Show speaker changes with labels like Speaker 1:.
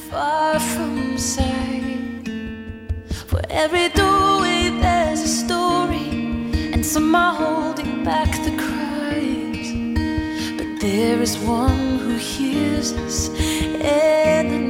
Speaker 1: far from sight. For every doorway there's a story, and some are holding back the cries. But there is one who hears us in the